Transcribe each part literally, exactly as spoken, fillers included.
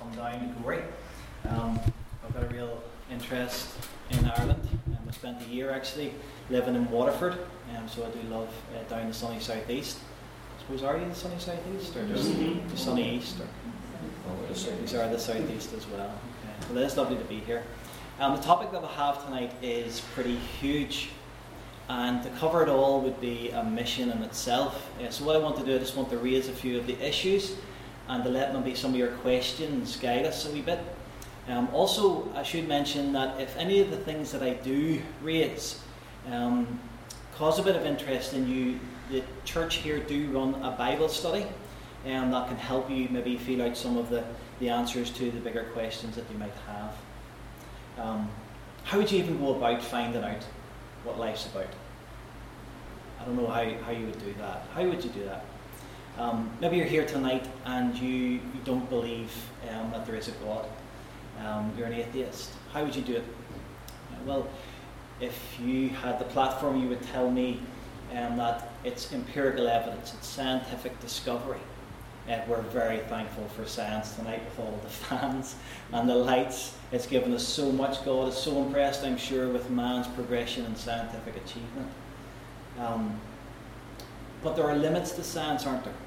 come down great. Um, I've got a real interest in Ireland, and I spent a year actually living in Waterford, um, so I do love uh, down the sunny southeast. I suppose, are you the sunny southeast or just mm-hmm. the sunny east? Or? Oh, these are the southeast as well. Okay. Well, it is lovely to be here. Um, the topic that I have tonight is pretty huge, and to cover it all would be a mission in itself. Uh, so what I want to do, I just want to raise a few of the issues and to let maybe some of your questions guide us a wee bit. Um, also, I should mention that if any of the things that I do raise um, cause a bit of interest in you, the church here do run a Bible study um, that can help you maybe feel out some of the, the answers to the bigger questions that you might have. Um, how would you even go about finding out what life's about? I don't know how, how you would do that. How would you do that? Um, maybe you're here tonight and you, you don't believe um, that there is a God. Um, you're an atheist. How would you do it? Uh, well, if you had the platform, you would tell me um, that it's empirical evidence, it's scientific discovery. Uh, we're very thankful for science tonight with all the fans and the lights. It's given us so much. God is so impressed, I'm sure, with man's progression and scientific achievement. Um, but there are limits to science, aren't there?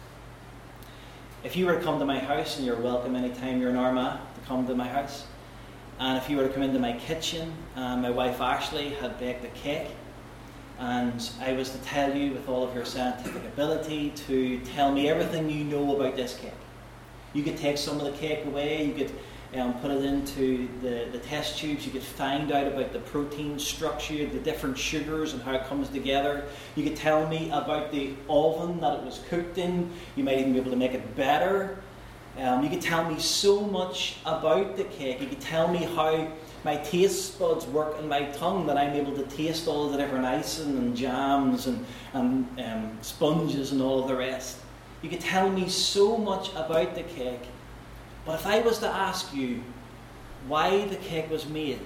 If you were to come to my house, and you're welcome anytime you're in Armagh to come to my house, and if you were to come into my kitchen, and my wife Ashley had baked a cake, and I was to tell you with all of your scientific ability to tell me everything you know about this cake. You could take some of the cake away, you could um, put it into the, the test tubes, you could find out about the protein structure, the different sugars and how it comes together. You could tell me about the oven that it was cooked in, you might even be able to make it better. Um, you could tell me so much about the cake, you could tell me how my taste buds work in my tongue, that I'm able to taste all the different icing and jams and, and um, sponges and all of the rest. You could tell me so much about the cake, but if I was to ask you why the cake was made,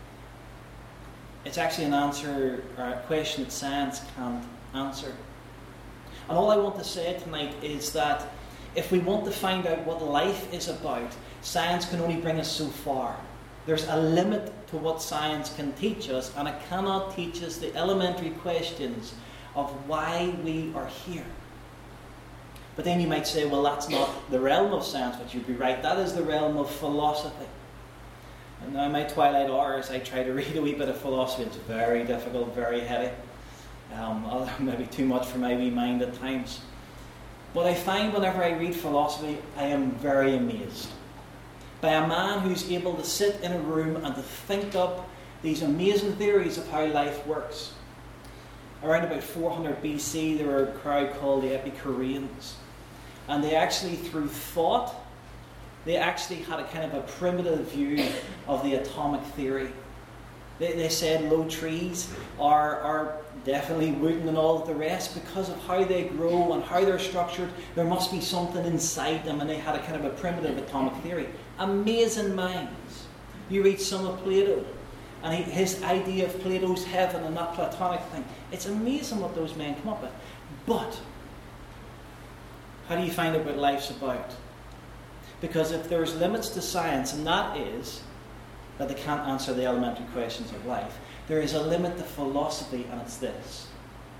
it's actually an answer or a question that science can't answer. And all I want to say tonight is that if we want to find out what life is about, science can only bring us so far. There's a limit to what science can teach us, and it cannot teach us the elementary questions of why we are here. But then you might say, well, that's not the realm of science, but you'd be right. That is the realm of philosophy. And now in my twilight hours, I try to read a wee bit of philosophy. It's very difficult, very heady. Um, maybe too much for my wee mind at times. But I find whenever I read philosophy, I am very amazed by a man who's able to sit in a room and to think up these amazing theories of how life works. Around about four hundred B C, there were a crowd called the Epicureans. And they actually, through thought, they actually had a kind of a primitive view of the atomic theory. They, they said low trees are, are definitely rooting and all of the rest because of how they grow and how they're structured. There must be something inside them, and they had a kind of a primitive atomic theory. Amazing minds. You read some of Plato, and he, his idea of Plato's heaven and that Platonic thing. It's amazing what those men come up with. But how do you find out what life's about? Because if there's limits to science, and that is that they can't answer the elementary questions of life, there is a limit to philosophy, and it's this.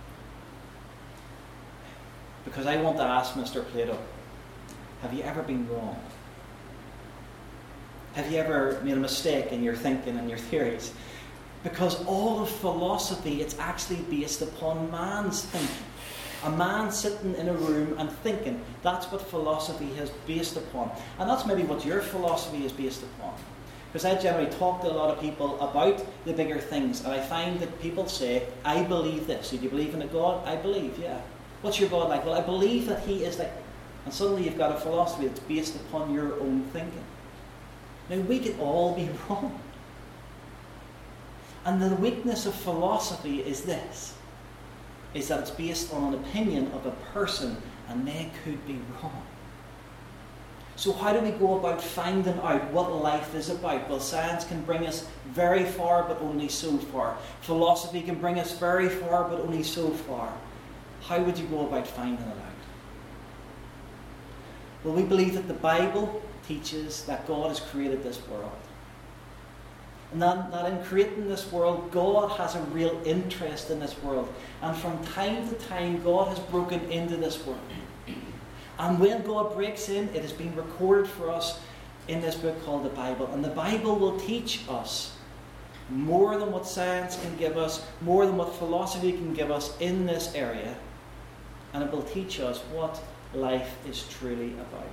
Because I want to ask Mister Plato, have you ever been wrong? Have you ever made a mistake in your thinking and your theories? Because all of philosophy, it's actually based upon man's thinking. A man sitting in a room and thinking, that's what philosophy is based upon. And that's maybe what your philosophy is based upon. Because I generally talk to a lot of people about the bigger things, and I find that people say, I believe this. Do you believe in a God? I believe, yeah. What's your God like? Well, I believe that he is like... And suddenly you've got a philosophy that's based upon your own thinking. Now, we could all be wrong. And the weakness of philosophy is this, is that it's based on an opinion of a person, and they could be wrong. So how do we go about finding out what life is about? Well, science can bring us very far, but only so far. Philosophy can bring us very far, but only so far. How would you go about finding it out? Well, we believe that the Bible teaches that God has created this world. And that, that in creating this world, God has a real interest in this world. And from time to time, God has broken into this world. And when God breaks in, it has been recorded for us in this book called the Bible. And the Bible will teach us more than what science can give us, more than what philosophy can give us in this area. And it will teach us what life is truly about.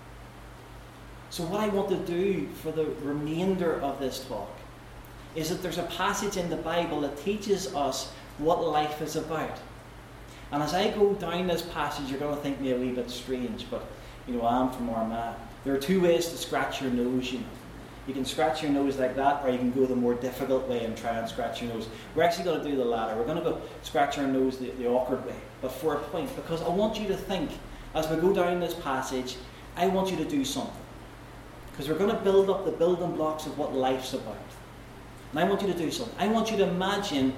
So what I want to do for the remainder of this talk is that there's a passage in the Bible that teaches us what life is about. And as I go down this passage, you're going to think me a wee bit strange, but you know, I'm from Armagh. There are two ways to scratch your nose, you know. You can scratch your nose like that, or you can go the more difficult way and try and scratch your nose. We're actually going to do the latter. We're going to go scratch our nose the, the awkward way, but for a point, because I want you to think, as we go down this passage, I want you to do something. Because we're going to build up the building blocks of what life's about. And I want you to do something. I want you to imagine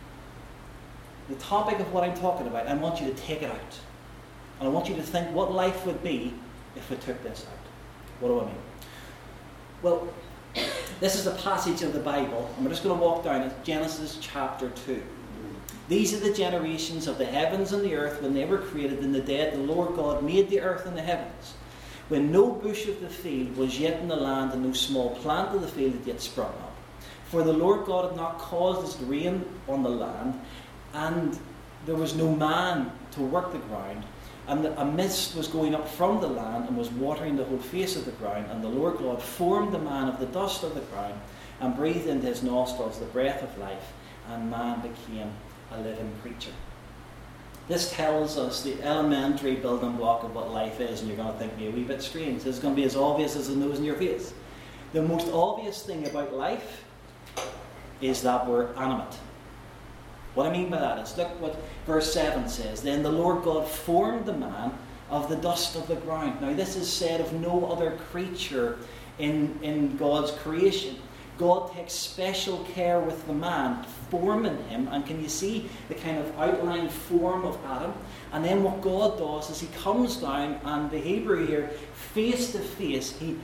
the topic of what I'm talking about. I want you to take it out. And I want you to think what life would be if we took this out. What do I mean? Well, this is the passage of the Bible, and we're just going to walk down it. Genesis chapter two. These are the generations of the heavens and the earth when they were created in the day the Lord God made the earth and the heavens. When no bush of the field was yet in the land, and no small plant of the field had yet sprung up. For the Lord God had not caused us to rain on the land, and there was no man to work the ground. And a mist was going up from the land and was watering the whole face of the ground. And the Lord God formed the man of the dust of the ground and breathed into his nostrils the breath of life, and man became a living creature. This tells us the elementary building block of what life is, and you're going to think me a wee bit strange. This is going to be as obvious as the nose in your face. The most obvious thing about life is that we're animate. What I mean by that is, look what verse seven says. Then the Lord God formed the man of the dust of the ground. Now this is said of no other creature in, in God's creation. God takes special care with the man, forming him. And can you see the kind of outline form of Adam? And then what God does is he comes down, and the Hebrew here, face to face, he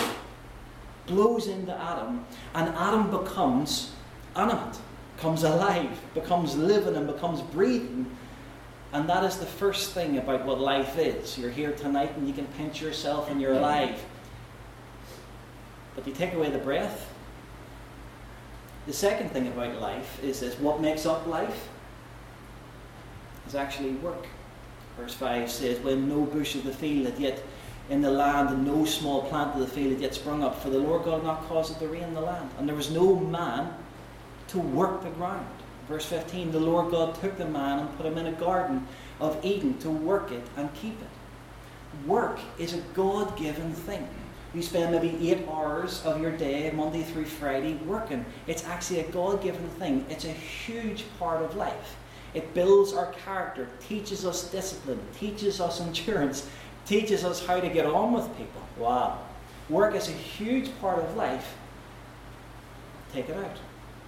blows into Adam, and Adam becomes animate. Becomes alive, becomes living, and becomes breathing. And that is the first thing about what life is. You're here tonight and you can pinch yourself and you're alive. But you take away the breath. The second thing about life is this: what makes up life is actually work. Verse five says, when no bush of the field had yet in the land, and no small plant of the field had yet sprung up, for the Lord God had not caused it to rain in the land, and there was no man to work the ground. Verse fifteen, the Lord God took the man and put him in a garden of Eden to work it and keep it. Work is a God-given thing. You spend maybe eight hours of your day, Monday through Friday, working. It's actually a God-given thing. It's a huge part of life. It builds our character, teaches us discipline, teaches us endurance, teaches us how to get on with people. Wow. Work is a huge part of life. Take it out.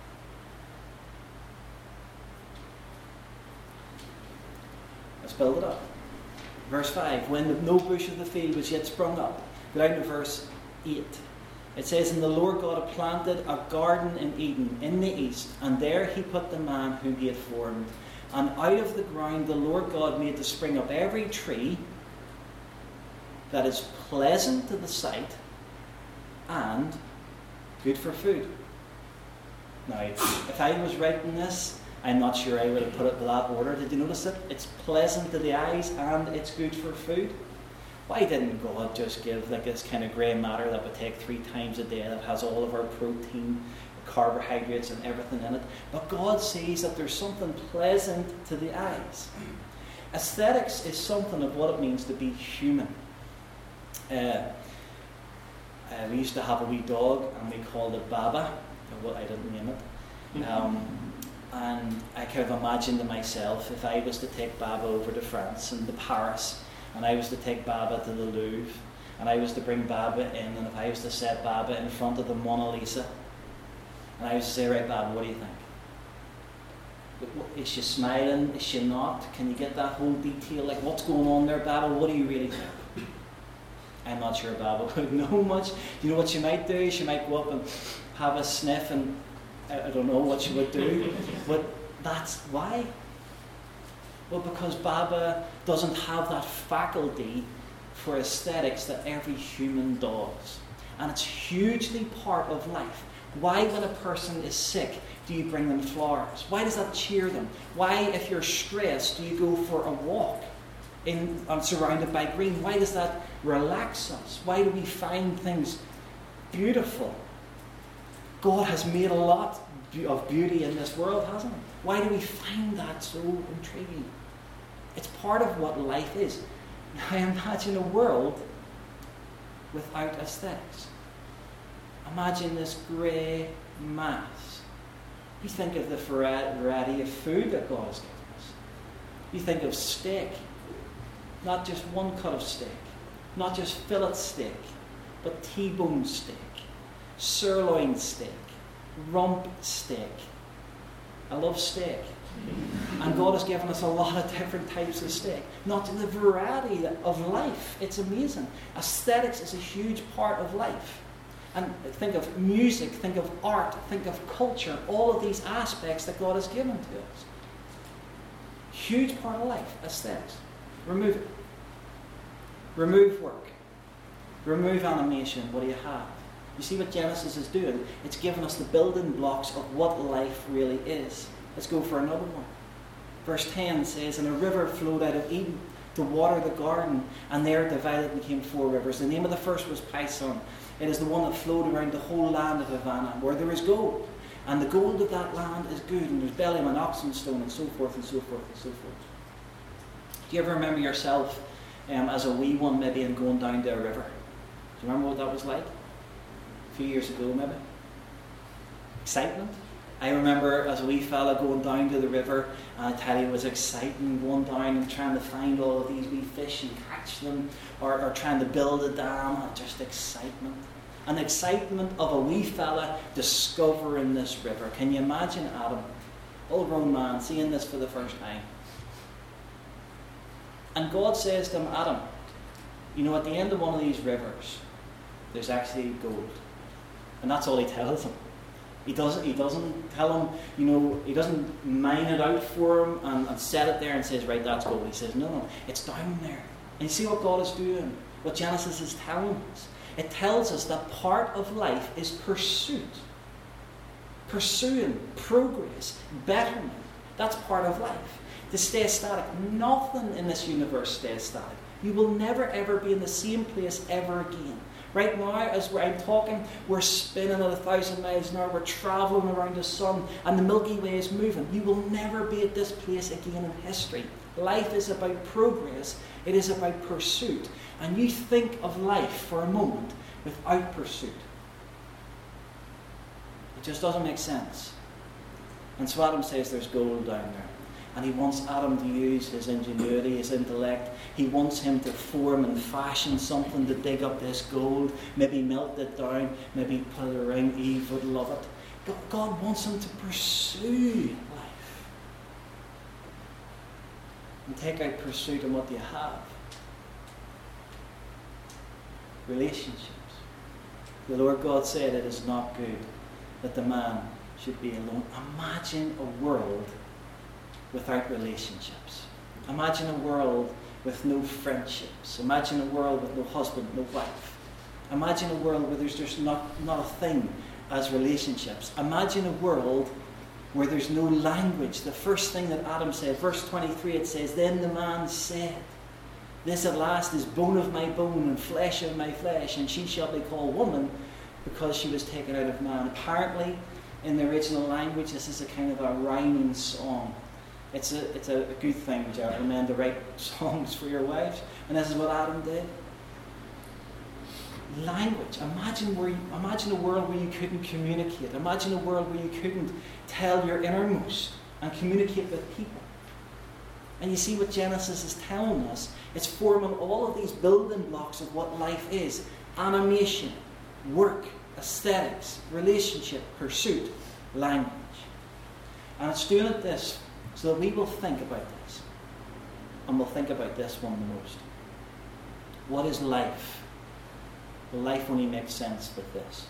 Let's build it up. Verse five, when no bush of the field was yet sprung up. Go down to verse eight. It says, and the Lord God had planted a garden in Eden in the east, and there he put the man whom he had formed. And out of the ground the Lord God made to spring up every tree that is pleasant to the sight and good for food. Now, if I was writing this, I'm not sure I would have put it in that order. Did you notice it? It's pleasant to the eyes and it's good for food. Why didn't God just give like this kind of grey matter that we take three times a day that has all of our protein, carbohydrates and everything in it? But God sees that there's something pleasant to the eyes. Aesthetics is something of what it means to be human. Uh, uh, we used to have a wee dog and we called it Baba. Well, I didn't name it. Um, And I kind of imagined to myself, if I was to take Baba over to France and to Paris, and I was to take Baba to the Louvre, and I was to bring Baba in, and if I was to set Baba in front of the Mona Lisa, and I was to say, right, Baba, what do you think? Is she smiling? Is she not? Can you get that whole detail? Like, what's going on there, Baba? What do you really think? I'm not sure Baba would know much. You know what she might do? She might go up and have a sniff, and I, I don't know what she would do. But that's why. Well, because Baba doesn't have that faculty for aesthetics that every human does. And it's hugely part of life. Why, when a person is sick, do you bring them flowers? Why does that cheer them? Why, if you're stressed, do you go for a walk in, and surrounded by green? Why does that relax us? Why do we find things beautiful? God has made a lot of beauty in this world, hasn't he? Why do we find that so intriguing? It's part of what life is. Now imagine a world without aesthetics. Imagine this grey mass. You think of the variety of food that God has given us. You think of steak. Not just one cut of steak. Not just fillet steak. But T-bone steak. Sirloin steak. Rump steak. I love steak. And God has given us a lot of different types of steak. Not the variety of life. It's amazing. Aesthetics is a huge part of life. And think of music, think of art, think of culture, all of these aspects that God has given to us. Huge part of life, aesthetics. Remove it. Remove work. Remove animation. What do you have? You see what Genesis is doing? It's giving us the building blocks of what life really is. Let's go for another one. Verse ten says, and a river flowed out of Eden to water the garden, and there divided became four rivers. The name of the first was Pison. It is the one that flowed around the whole land of Havana, where there is gold. And the gold of that land is good, and there's bdellium and oxen stone, and so forth, and so forth, and so forth. Do you ever remember yourself um, as a wee one, maybe, and going down to a river? Do you remember what that was like? A few years ago, maybe? Excitement? I remember as a wee fella going down to the river, and I tell you, it was exciting going down and trying to find all of these wee fish and catch them, or, or trying to build a dam, and just excitement. An excitement of a wee fella discovering this river. Can you imagine Adam, old grown man, seeing this for the first time? And God says to him, Adam, you know, at the end of one of these rivers, there's actually gold. And that's all he tells him. He doesn't, he doesn't tell him, you know, he doesn't mine it out for him and, and set it there and says, right, that's gold. He says, no, no, it's down there. And you see what God is doing, what Genesis is telling us. It tells us that part of life is pursuit. Pursuing progress, betterment. That's part of life. To stay static, nothing in this universe stays static. You will never ever be in the same place ever again. Right now, as I'm talking, we're spinning at a thousand miles an hour. We're travelling around the sun, and the Milky Way is moving. You will never be at this place again in history. Life is about progress. It is about pursuit. And you think of life for a moment without pursuit. It just doesn't make sense. And so Adam says there's gold down there. And he wants Adam to use his ingenuity, his intellect. He wants him to form and fashion something to dig up this gold, maybe melt it down, maybe put it around. Eve would love it. God wants him to pursue life. And take out pursuit, and what do you have? Relationships. The Lord God said it is not good that the man should be alone. Imagine a world without relationships. Imagine a world with no friendships. Imagine a world with no husband, no wife. Imagine a world where there's just not, not a thing as relationships. Imagine a world where there's no language. The first thing that Adam said, verse twenty-three, it says, then the man said, this at last is bone of my bone and flesh of my flesh, and she shall be called woman because she was taken out of man. Apparently, in the original language, this is a kind of a rhyming song. It's a, it's a, a good thing, gentlemen, to write songs for your wives. And this is what Adam did. Language. Imagine, where you, imagine a world where you couldn't communicate. Imagine a world where you couldn't tell your innermost and communicate with people. And you see what Genesis is telling us. It's forming all of these building blocks of what life is. Animation, work, aesthetics, relationship, pursuit, language. And it's doing it this so that we will think about this. And we'll think about this one the most. What is life Well, life only makes sense with this.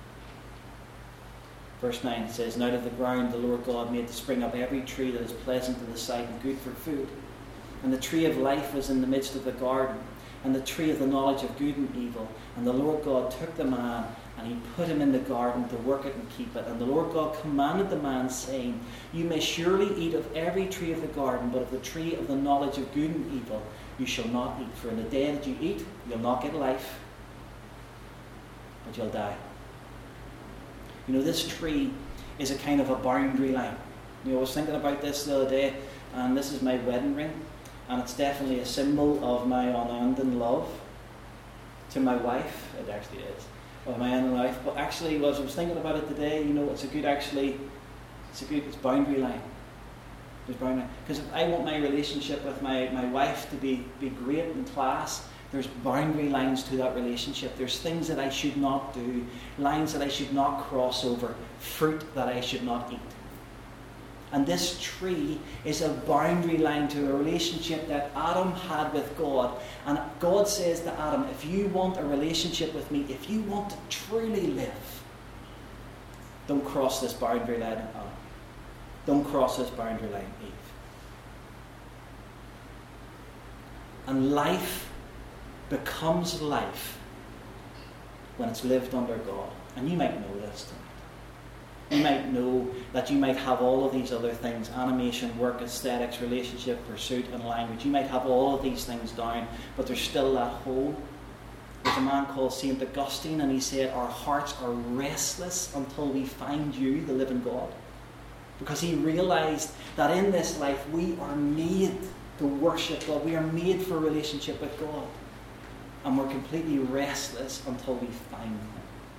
Verse nine says, "And out of the ground the Lord God made to spring up every tree that is pleasant to the sight and good for food. And the tree of life was in the midst of the garden, and the tree of the knowledge of good and evil. And the Lord God took the man, and he put him in the garden to work it and keep it. And the Lord God commanded the man, saying, You may surely eat of every tree of the garden, but of the tree of the knowledge of good and evil you shall not eat. For in the day that you eat, you'll not get life, but you'll die." You know, this tree is a kind of a boundary line. You know, I was thinking about this the other day, and this is my wedding ring, and it's definitely a symbol of my unending love to my wife. It actually is, of my unending life. But actually, as I was thinking about it today, you know, it's a good, actually, it's a good, it's boundary line. It's boundary line. Because if I want my relationship with my, my wife to be, be great in class, there's boundary lines to that relationship. There's things that I should not do, lines that I should not cross over, fruit that I should not eat. And this tree is a boundary line to a relationship that Adam had with God. And God says to Adam, if you want a relationship with me, if you want to truly live, don't cross this boundary line, Adam. Don't cross this boundary line, Eve. And life becomes life when it's lived under God. And you might know this tonight. You might know that you might have all of these other things: animation, work, aesthetics, relationship, pursuit, and language. You might have all of these things down, but there's still that hole. There's a man called Saint Augustine, and he said, our hearts are restless until we find you, the living God. Because he realized that in this life we are made to worship God. We are made for a relationship with God. And we're completely restless until we find him.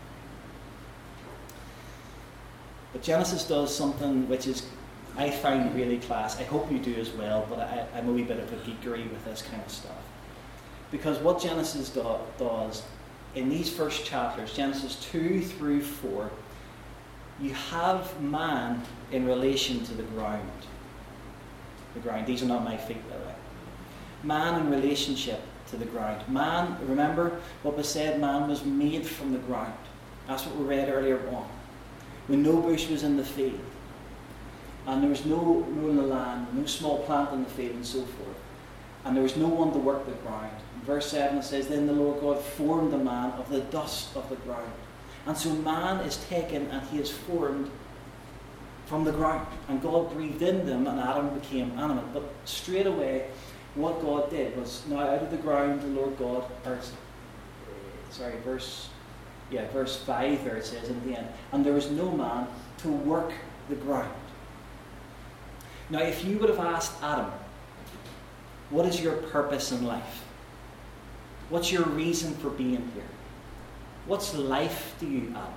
But Genesis does something which is, I find really class. I hope you do as well, but I, I'm a wee bit of a geekery with this kind of stuff. Because what Genesis do, does, in these first chapters, Genesis two through four, you have man in relation to the ground. The ground. These are not my feet, by the way. Man in relationship to the ground. Man, remember what was said, man was made from the ground. That's what we read earlier on. When no bush was in the field, and there was no, no in the land, no small plant in the field, and so forth, and there was no one to work the ground. In verse seven it says, Then the Lord God formed the man of the dust of the ground. And so man is taken and he is formed from the ground. And God breathed in them and Adam became animate. But straight away, what God did was, now out of the ground the Lord God, or, sorry, verse, yeah, verse five there it says in the end, and there was no man to work the ground. Now if you would have asked Adam, what is your purpose in life? What's your reason for being here? What's life to you, Adam?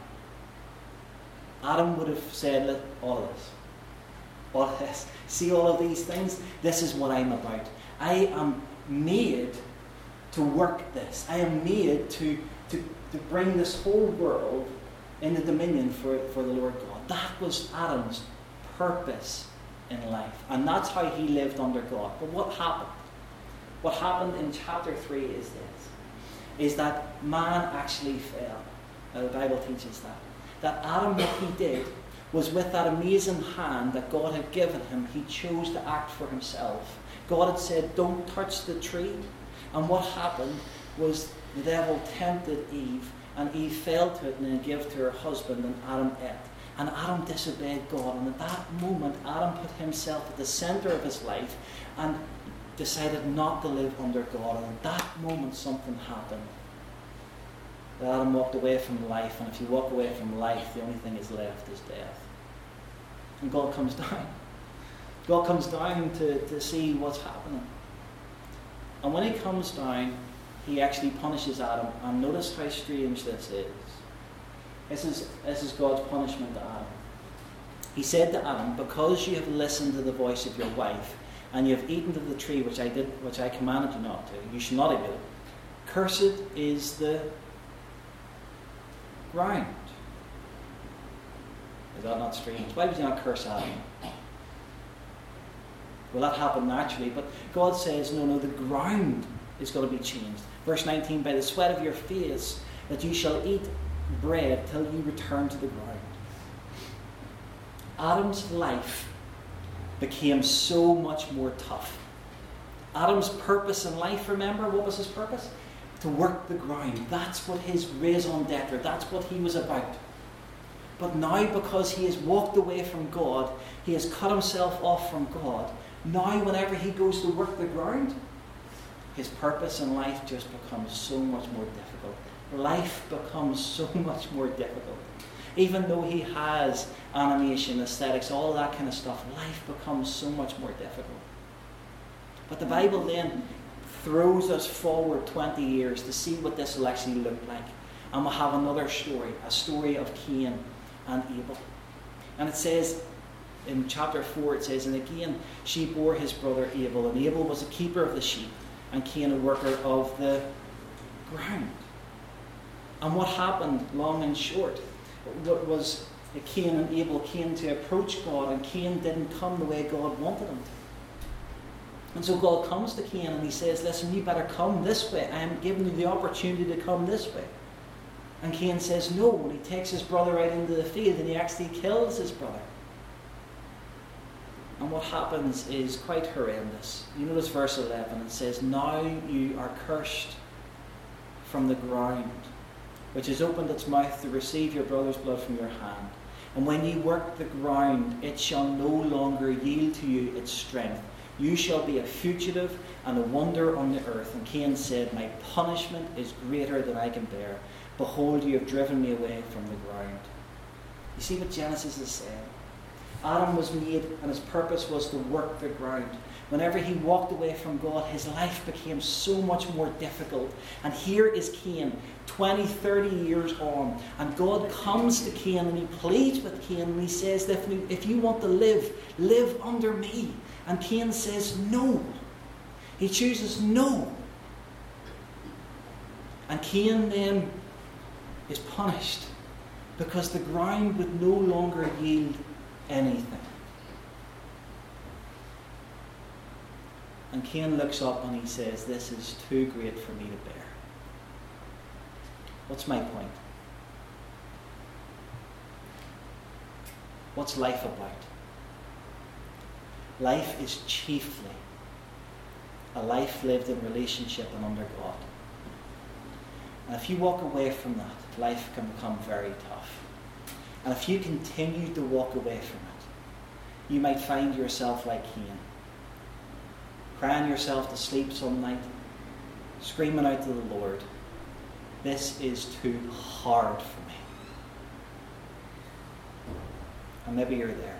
Adam would have said, look, all of this. All of this. See all of these things? This is what I'm about. I am made to work this. I am made to, to, to bring this whole world into dominion for, for the Lord God. That was Adam's purpose in life. And that's how he lived under God. But what happened? What happened in chapter three is this. Is that man actually fell. Now the Bible teaches that. That Adam, what he did, was with that amazing hand that God had given him, he chose to act for himself. God had said, don't touch the tree. And what happened was the devil tempted Eve, and Eve fell to it and then gave to her husband, and Adam ate. And Adam disobeyed God. And at that moment, Adam put himself at the center of his life and decided not to live under God. And at that moment, something happened. Adam walked away from life, and if you walk away from life, the only thing is left is death. And God comes down. God comes down to, to see what's happening. And when he comes down, he actually punishes Adam. And notice how strange this is. This is, this is God's punishment to Adam. He said to Adam, because you have listened to the voice of your wife, and you have eaten of the tree which I did, which I commanded you not to, you should not eat it. Cursed is the ground. Is that not strange? Why would you not curse Adam? Well, that happened naturally, but God says, no, no, the ground is going to be changed. Verse nineteen, by the sweat of your face that you shall eat bread till you return to the ground. Adam's life became so much more tough. Adam's purpose in life, remember, what was his purpose? To work the ground. That's what his raison d'etre, that's what he was about. But now, because he has walked away from God, he has cut himself off from God, now whenever he goes to work the ground, his purpose in life just becomes so much more difficult. Life becomes so much more difficult. Even though he has animation, aesthetics, all that kind of stuff, life becomes so much more difficult. But the Bible then throws us forward twenty years to see what this will actually look like. And we'll have another story, a story of Cain and Abel. And it says, in chapter four, it says, and again, she bore his brother Abel, and Abel was a keeper of the sheep, and Cain a worker of the ground. And what happened, long and short, what was Cain and Abel came to approach God, and Cain didn't come the way God wanted him to. And so God comes to Cain and he says, listen, you better come this way. I am giving you the opportunity to come this way. And Cain says no, and he takes his brother out into the field and he actually kills his brother. And what happens is quite horrendous. You notice verse eleven, it says, now you are cursed from the ground, which has opened its mouth to receive your brother's blood from your hand. And when you work the ground, it shall no longer yield to you its strength. You shall be a fugitive and a wonder on the earth. And Cain said, my punishment is greater than I can bear. Behold, you have driven me away from the ground. You see what Genesis is saying? Adam was made and his purpose was to work the ground. Whenever he walked away from God, his life became so much more difficult. And here is Cain, twenty, thirty years on. And God comes to Cain and he pleads with Cain and he says, if you, if you want to live, live under me. And Cain says no. He chooses no. And Cain then is punished because the ground would no longer yield anything. And Cain looks up and he says, this is too great for me to bear. What's my point? What's life about? Life is chiefly a life lived in relationship and under God. And if you walk away from that, life can become very tough. And if you continue to walk away from it, you might find yourself like Cain, crying yourself to sleep some night, screaming out to the Lord, this is too hard for me. And maybe you're there.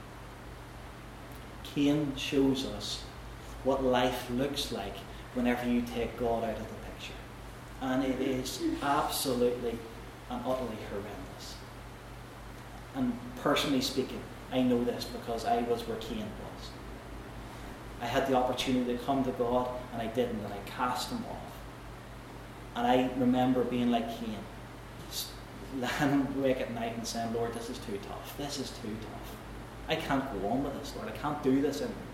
Cain shows us what life looks like whenever you take God out of the picture. And it is absolutely and utterly horrendous. And personally speaking, I know this because I was where Cain was. I had the opportunity to come to God and I didn't, and I cast him off. And I remember being like Cain, lying awake at night and saying, Lord, this is too tough. This is too tough. I can't go on with this, Lord. I can't do this anymore.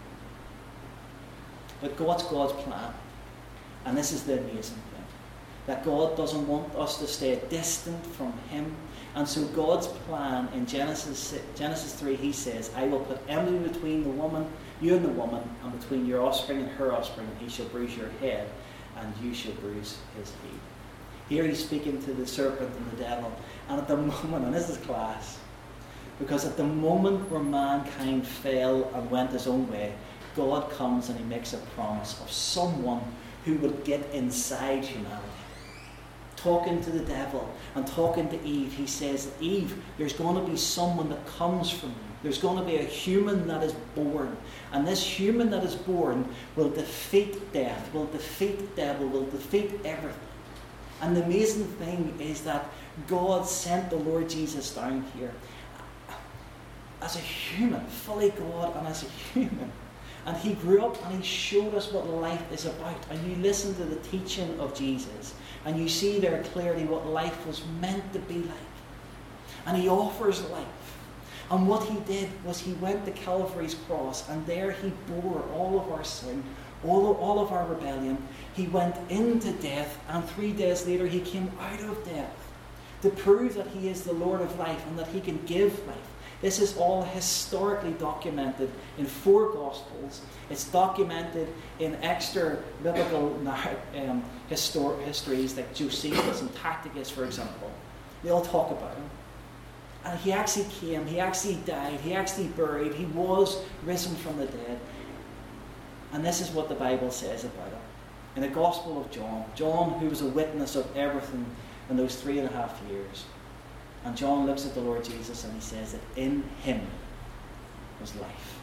But what's God's plan? And this is the amazing thing. That God doesn't want us to stay distant from him. And so God's plan in Genesis Genesis three, he says, I will put enmity between the woman, you and the woman, and between your offspring and her offspring, and he shall bruise your head, and you shall bruise his heel. Here he's speaking to the serpent and the devil. And at the moment, and this is class, because at the moment where mankind fell and went his own way, God comes and he makes a promise of someone who would get inside humanity. Talking to the devil and talking to Eve, he says, Eve, there's going to be someone that comes from you. There's going to be a human that is born. And this human that is born will defeat death, will defeat the devil, will defeat everything. And the amazing thing is that God sent the Lord Jesus down here as a human, fully God and as a human. And he grew up and he showed us what life is about. And you listen to the teaching of Jesus and you see there clearly what life was meant to be like. And he offers life. And what he did was he went to Calvary's cross and there he bore all of our sin, all of, all of our rebellion. He went into death, and three days later he came out of death to prove that he is the Lord of life and that he can give life. This is all historically documented in four Gospels. It's documented in extra biblical um, histor- histories like Josephus and Tacitus, for example. They all talk about him. And he actually came, he actually died, he actually buried, he was risen from the dead. And this is what the Bible says about him. In the Gospel of John, John, who was a witness of everything in those three and a half years, and John looks at the Lord Jesus and he says that in him was life.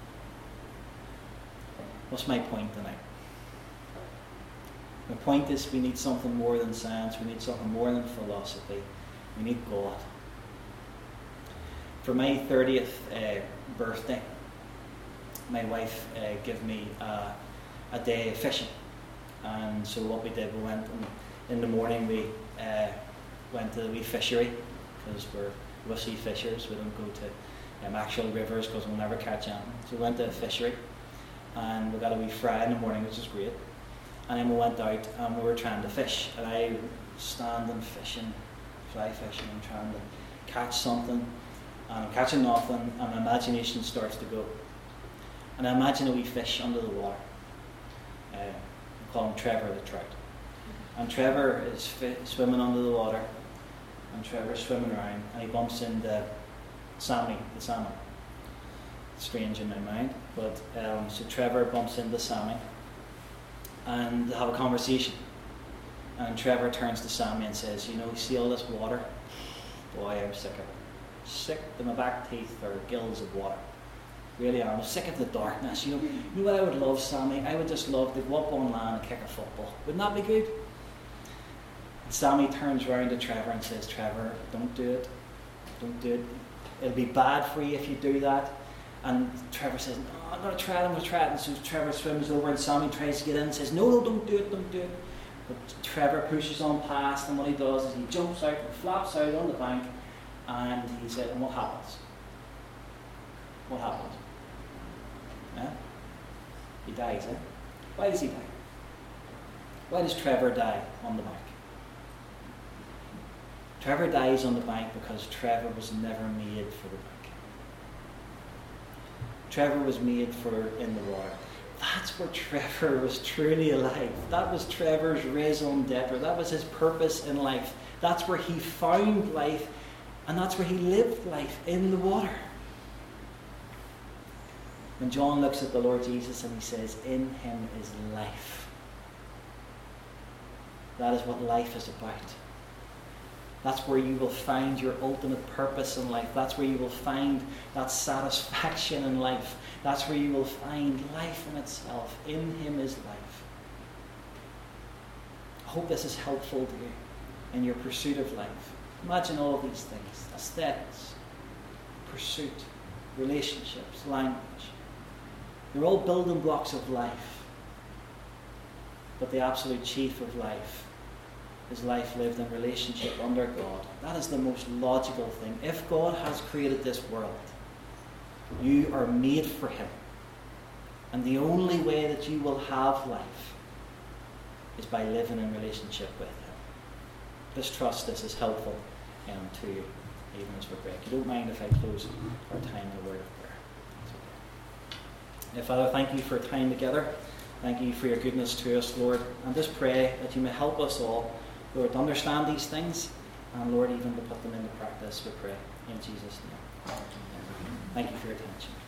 What's my point tonight? My point is we need something more than science, we need something more than philosophy, we need God. For my thirtieth uh, birthday, my wife uh, gave me uh, a day of fishing. And so what we did, we went and in the morning we uh, went to the wee fishery, because we're wussy fishers, we don't go to um, actual rivers because we'll never catch anything. So we went to a fishery and we got a wee fry in the morning, which is great. And then we went out and we were trying to fish. And I was standing fishing, fly fishing, and trying to catch something. And I'm catching nothing, and my imagination starts to go. And I imagine a wee fish under the water. Uh, we call him Trevor the trout. And Trevor is fi- swimming under the water, and Trevor's swimming around, and he bumps into Sammy, the salmon. Strange in my mind, but um, so Trevor bumps into Sammy, and they have a conversation. And Trevor turns to Sammy and says, "You know, you see all this water? Boy, I'm sick of it. Sick to my back teeth are gills of water. Really am. I'm sick of the darkness. You know, you know what I would love, Sammy? I would just love to go up on land and kick a football. Wouldn't that be good?" And Sammy turns round to Trevor and says, "Trevor, don't do it. Don't do it. It'll be bad for you if you do that." And Trevor says, "No, I'm going to try it, I'm going to try it." And so Trevor swims over and Sammy tries to get in and says, "No, no, don't do it, don't do it." But Trevor pushes on past, and what he does is he jumps out and flaps out on the bank, and he said, "And what happens? What happens? Yeah? He dies, eh? Why does he die? Why does Trevor die on the bank? Trevor dies on the bank because Trevor was never made for the bank. Trevor was made for in the water. That's where Trevor was truly alive. That was Trevor's raison d'etre. That was his purpose in life. That's where he found life, and that's where he lived life, in the water. When John looks at the Lord Jesus and he says, "In him is life." That is what life is about. That's where you will find your ultimate purpose in life. That's where you will find that satisfaction in life. That's where you will find life in itself. In him is life. I hope this is helpful to you in your pursuit of life. Imagine all of these things: aesthetics, pursuit, relationships, language. They're all building blocks of life. But the absolute chief of life is life lived in relationship under God. That is the most logical thing. If God has created this world, you are made for him. And the only way that you will have life is by living in relationship with him. Just trust this is helpful um, to you, even as we break. You don't mind if I close our time in a word of prayer? Okay. Father, thank you for time together. Thank you for your goodness to us, Lord. And just pray that you may help us all, Lord, to understand these things, and Lord, even to put them into practice, we pray. In Jesus' name. Thank you for your attention.